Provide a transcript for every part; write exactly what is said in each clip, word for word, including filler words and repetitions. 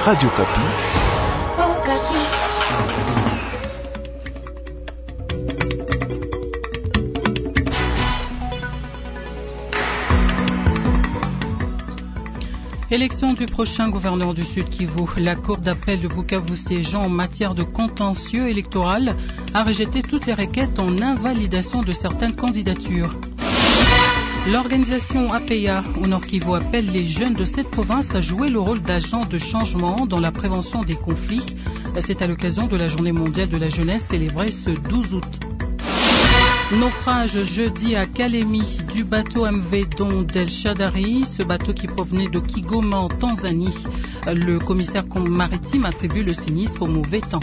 Radio Kapi. Oh, Kapi. Élection du prochain gouverneur du Sud Kivu. La Cour d'appel de Bukavu siégeant en matière de contentieux électoral a rejeté toutes les requêtes en invalidation de certaines candidatures. L'organisation A P A au Nord Kivu appelle les jeunes de cette province à jouer le rôle d'agents de changement dans la prévention des conflits. C'est à l'occasion de la Journée mondiale de la jeunesse célébrée ce douze août. Naufrage jeudi à Kalemi du bateau M V Don del Shadari, ce bateau qui provenait de Kigoma en Tanzanie. Le commissaire maritime attribue le sinistre au mauvais temps.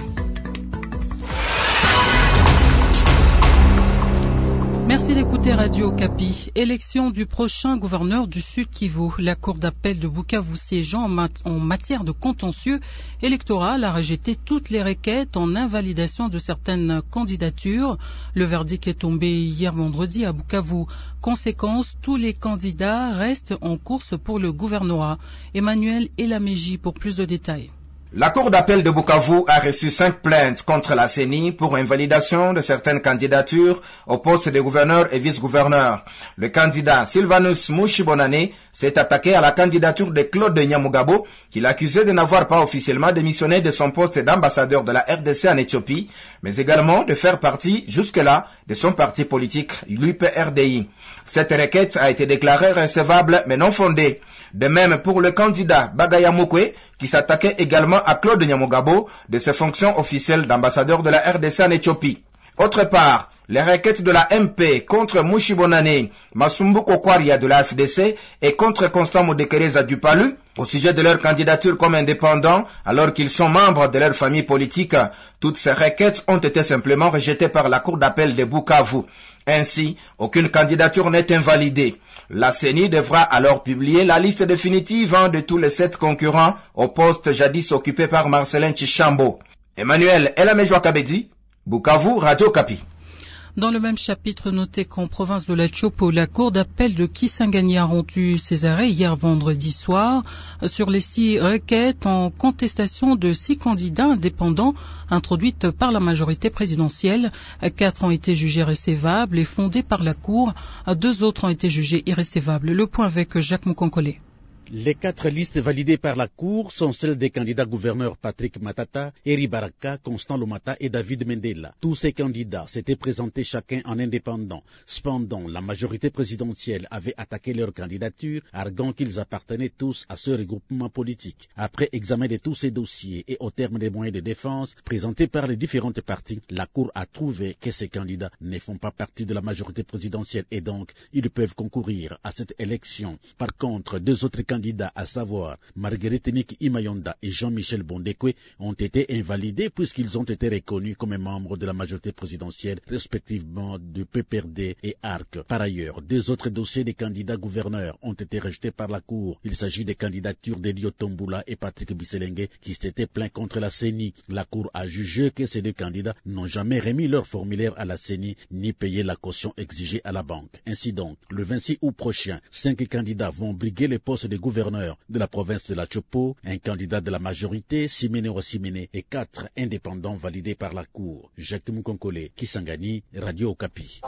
Merci d'écouter Radio Kapi. Élection du prochain gouverneur du Sud Kivu. La Cour d'appel de Bukavu siégeant en, mat- en matière de contentieux électoral a rejeté toutes les requêtes en invalidation de certaines candidatures. Le verdict est tombé hier vendredi à Bukavu. Conséquence, tous les candidats restent en course pour le gouvernorat. Emmanuel Elameji pour plus de détails. La Cour d'appel de Bukavu a reçu cinq plaintes contre la C E N I pour invalidation de certaines candidatures au poste de gouverneur et vice-gouverneur. Le candidat Sylvanus Mushibonane s'est attaqué à la candidature de Claude Nyamugabo, qu'il accusait de n'avoir pas officiellement démissionné de son poste d'ambassadeur de la R D C en Éthiopie, mais également de faire partie, jusque-là, de son parti politique, l'U P R D I. Cette requête a été déclarée recevable mais non fondée. De même pour le candidat Bagaya Mukwe, qui s'attaquait également à Claude Nyamugabo de ses fonctions officielles d'ambassadeur de la R D C en Éthiopie. Autre part, les requêtes de la M P contre Mushibonane, Masumbu Kokwaria de la F D C et contre Constant Modekereza du Palu au sujet de leur candidature comme indépendants alors qu'ils sont membres de leur famille politique, toutes ces requêtes ont été simplement rejetées par la Cour d'appel de Bukavu. Ainsi, aucune candidature n'est invalidée. La C E N I devra alors publier la liste définitive de tous les sept concurrents au poste jadis occupé par Marcelin Tchishambo. Emmanuel Elamejo Kabedi, Bukavu, Radio Kapi. Dans le même chapitre, notez qu'en province de la Tchopo, la cour d'appel de Kisangani a rendu ses arrêts hier vendredi soir sur les six requêtes en contestation de six candidats indépendants introduites par la majorité présidentielle. Quatre ont été jugés recevables et fondés par la cour. Deux autres ont été jugés irrecevables. Le point avec Jacques Moukonkole. Les quatre listes validées par la Cour sont celles des candidats gouverneurs Patrick Matata, Eri Baraka, Constant Lomata et David Mendela. Tous ces candidats s'étaient présentés chacun en indépendant. Cependant, la majorité présidentielle avait attaqué leur candidature, arguant qu'ils appartenaient tous à ce regroupement politique. Après examen de tous ces dossiers et au terme des moyens de défense présentés par les différentes parties, la Cour a trouvé que ces candidats ne font pas partie de la majorité présidentielle et donc ils peuvent concourir à cette élection. Par contre, deux autres candidats candidats, à savoir Marguerite Niki Imayonda et Jean-Michel Bondekwe, ont été invalidés puisqu'ils ont été reconnus comme membres de la majorité présidentielle, respectivement de P P R D et A R C. Par ailleurs, deux autres dossiers des candidats gouverneurs ont été rejetés par la Cour. Il s'agit des candidatures d'Elio Tombula et Patrick Bisselenge qui s'étaient plaints contre la C E N I. La Cour a jugé que ces deux candidats n'ont jamais remis leur formulaire à la C E N I ni payé la caution exigée à la banque. Ainsi donc, le vingt-six août prochain, cinq candidats vont briguer les postes de gouverneur de la province de la Tchopo, un candidat de la majorité, Simene Osimene, et quatre indépendants validés par la Cour. Jacques Moukonkole, Kisangani, Radio Okapi.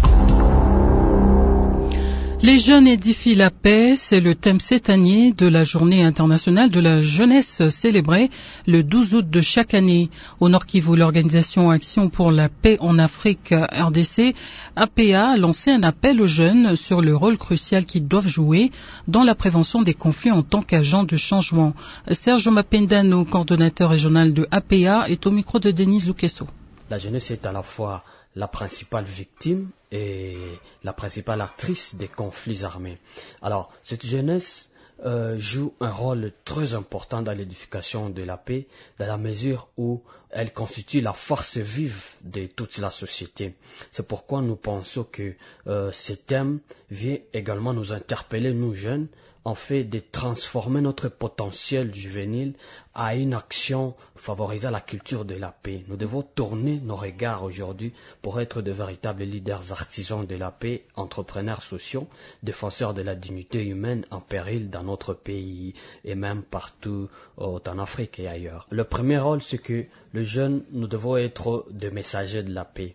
Les jeunes édifient la paix, c'est le thème cette année de la Journée internationale de la jeunesse célébrée le douze août de chaque année. Au Nord Kivu, l'organisation Action pour la paix en Afrique R D C, A P A, a lancé un appel aux jeunes sur le rôle crucial qu'ils doivent jouer dans la prévention des conflits en tant qu'agents de changement. Serge Mapendano, coordonnateur régional de A P A, est au micro de Denise Lukeso. La jeunesse est à la fois la principale victime et la principale actrice des conflits armés. Alors, cette jeunesse euh, joue un rôle très important dans l'édification de la paix, dans la mesure où elle constitue la force vive de toute la société. C'est pourquoi nous pensons que euh, ce thème vient également nous interpeller, nous jeunes, en fait de transformer notre potentiel juvénile à une action favorisant la culture de la paix. Nous devons tourner nos regards aujourd'hui pour être de véritables leaders artisans de la paix, entrepreneurs sociaux, défenseurs de la dignité humaine en péril dans notre pays et même partout en Afrique et ailleurs. Le premier rôle, c'est que les jeunes, nous devons être des messagers de la paix.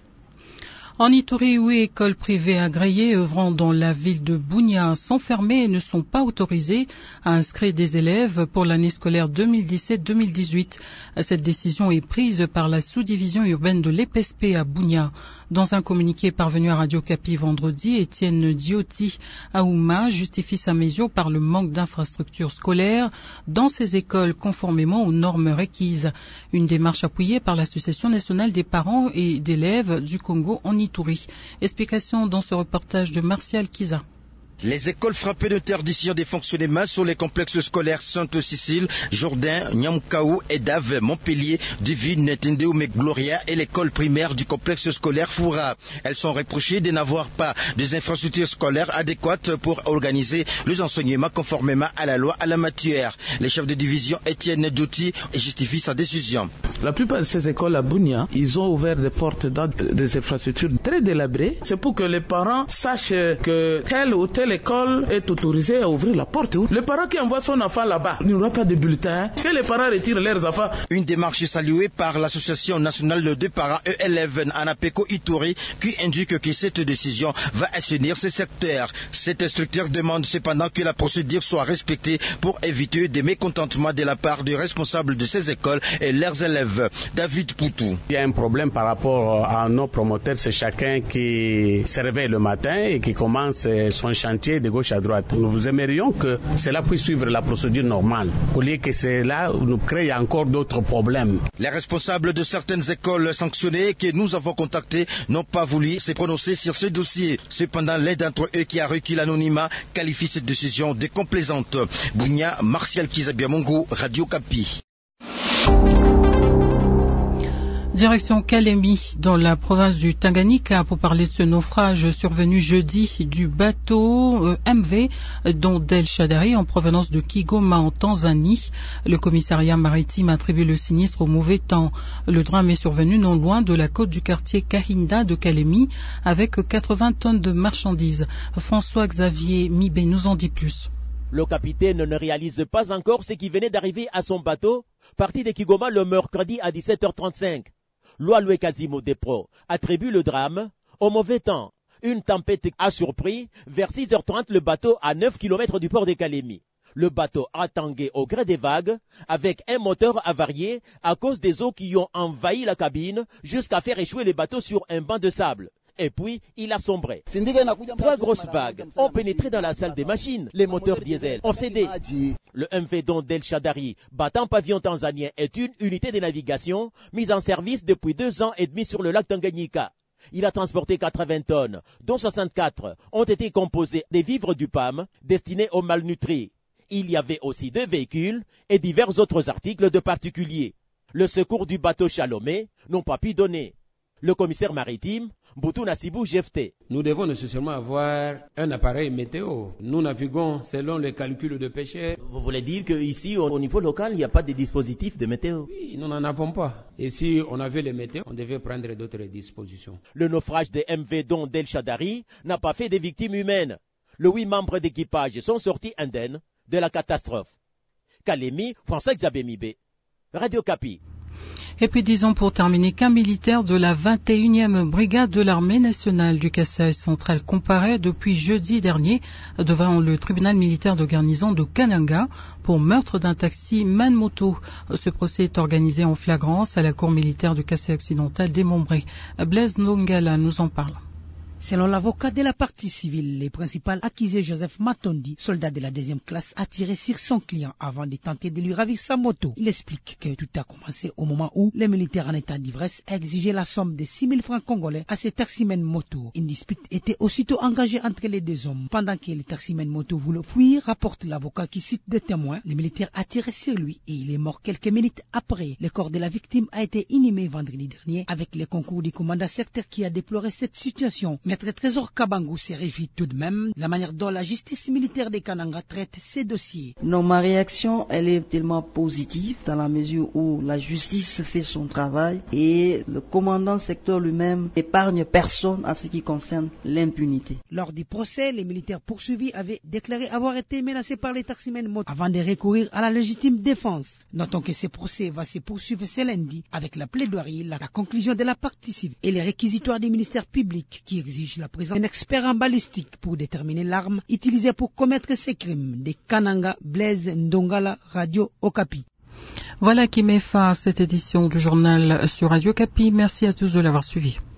En Ituri, huit écoles privées agréées œuvrant dans la ville de Bunia sont fermées et ne sont pas autorisées à inscrire des élèves pour l'année scolaire deux mille dix-sept deux mille dix-huit. Cette décision est prise par la sous-division urbaine de l'E P S P à Bunia. Dans un communiqué parvenu à Radio Kapi vendredi, Étienne Dioti Aouma justifie sa mesure par le manque d'infrastructures scolaires dans ces écoles conformément aux normes requises. Une démarche appuyée par l'Association nationale des parents et d'élèves du Congo en Ituri. Explication dans ce reportage de Martial Kiza. Les écoles frappées d'interdiction des fonctionnements sur les complexes scolaires Sainte-Cécile, Jourdain, Nyamkaou, Edave, Montpellier, Divine, Tendéoumé, Gloria et l'école primaire du complexe scolaire Foura. Elles sont reprochées de n'avoir pas des infrastructures scolaires adéquates pour organiser les enseignements conformément à la loi à la matière. Le chef de division Étienne Douti justifie sa décision. La plupart de ces écoles à Bunia, ils ont ouvert des portes dans des infrastructures très délabrées. C'est pour que les parents sachent que telle ou telle l'école est autorisée à ouvrir la porte. Le parent qui envoie son enfant là-bas, il n'y aura pas de bulletin. Que les parents retirent leurs enfants. Une démarche saluée par l'Association nationale de parents et élèves Anapeko Ituri qui indique que cette décision va assainir ce secteur. Cet instructeur demande cependant que la procédure soit respectée pour éviter des mécontentements de la part des responsables de ces écoles et leurs élèves. David Poutou. Il y a un problème par rapport à nos promoteurs, c'est chacun qui se réveille le matin et qui commence son chantier de gauche à droite. Nous aimerions que cela puisse suivre la procédure normale, au lieu que cela nous crée encore d'autres problèmes. Les responsables de certaines écoles sanctionnées que nous avons contactés n'ont pas voulu se prononcer sur ce dossier. Cependant, l'un d'entre eux qui a requis l'anonymat qualifie cette décision de complaisante. Bounia, Martial Kizabiamongo, Radio Kapi. Direction Kalemi, dans la province du Tanganyika, pour parler de ce naufrage survenu jeudi du bateau euh, M V dont Del Shadari en provenance de Kigoma en Tanzanie. Le commissariat maritime attribue le sinistre au mauvais temps. Le drame est survenu non loin de la côte du quartier Kahinda de Kalemi avec quatre-vingts tonnes de marchandises. François-Xavier Mibé nous en dit plus. Le capitaine ne réalise pas encore ce qui venait d'arriver à son bateau, parti de Kigoma le mercredi à dix-sept heures trente-cinq. Loaloué Kazimo Depro attribue le drame au mauvais temps. Une tempête a surpris vers six heures trente le bateau à neuf kilomètres du port de Kalemi. Le bateau a tangué au gré des vagues avec un moteur avarié à cause des eaux qui ont envahi la cabine jusqu'à faire échouer le bateau sur un banc de sable. Et puis, il a sombré. Trois grosses vagues ont pénétré dans la salle des machines. Les moteurs diesel ont cédé. Le M V Don Del Shadari, battant pavillon tanzanien, est une unité de navigation mise en service depuis deux ans et demi sur le lac Tanganyika. Il a transporté quatre-vingts tonnes, dont soixante-quatre ont été composées des vivres du P A M destinés aux malnutris. Il y avait aussi deux véhicules et divers autres articles de particuliers. Le secours du bateau Chalomé n'ont pas pu donner. Le commissaire maritime, Boutou Nassibou Jefté. Nous devons nécessairement avoir un appareil météo. Nous naviguons selon les calculs de pêcheurs. Vous voulez dire qu'ici, au niveau local, il n'y a pas de dispositif de météo? Oui, nous n'en avons pas. Et si on avait les météos, on devait prendre d'autres dispositions. Le naufrage de M V Don Del Shadari n'a pas fait de victimes humaines. Les huit membres d'équipage sont sortis indemnes de la catastrophe. Kalemi, François-Xavier Mibé, Radio Kapi. Et puis disons pour terminer qu'un militaire de la vingt et unième brigade de l'armée nationale du Kasaï central comparaît depuis jeudi dernier devant le tribunal militaire de garnison de Kananga pour meurtre d'un taxi Manmoto. Ce procès est organisé en flagrance à la cour militaire du Kasaï occidental démembré. Blaise Nongala nous en parle. Selon l'avocat de la partie civile, le principal accusé Joseph Matondi, soldat de la deuxième classe, a tiré sur son client avant de tenter de lui ravir sa moto. Il explique que tout a commencé au moment où le militaire en état d'ivresse a exigé la somme de six mille francs congolais à ses taximens moto. Une dispute était aussitôt engagée entre les deux hommes. Pendant que les taximens moto voulaient fuir, rapporte l'avocat qui cite des témoins, le militaire a tiré sur lui et il est mort quelques minutes après. Le corps de la victime a été inhumé vendredi dernier avec le concours du commandant secteur qui a déploré cette situation. Maître Trésor Kabangou se réjouit tout de même de la manière dont la justice militaire des Kananga traite ces dossiers. Non, ma réaction, elle est tellement positive dans la mesure où la justice fait son travail et le commandant secteur lui-même épargne personne à ce qui concerne l'impunité. Lors du procès, les militaires poursuivis avaient déclaré avoir été menacés par les taximens motos avant de recourir à la légitime défense. Notons que ce procès va se poursuivre ce lundi avec la plaidoirie, la conclusion de la partie civile et les réquisitoires des ministères publics qui exigent la présence d'un expert en balistique pour déterminer l'arme utilisée pour commettre ces crimes. Des Kananga, Blaise Ndongala, Radio Okapi. Voilà qui met fin à cette édition du journal sur Radio Okapi. Merci à tous de l'avoir suivi.